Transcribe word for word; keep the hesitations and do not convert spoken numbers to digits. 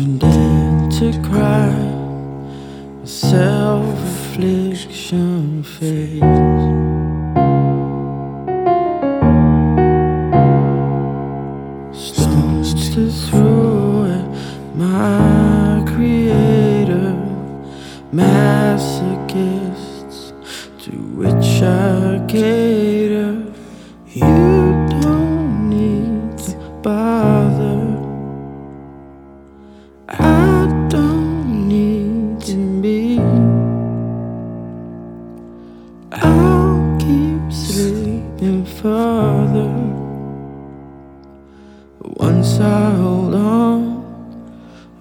dead to cry, a self-affliction fades. Stones to throw at my creator, masochists to which I cater. You don't need to bother. I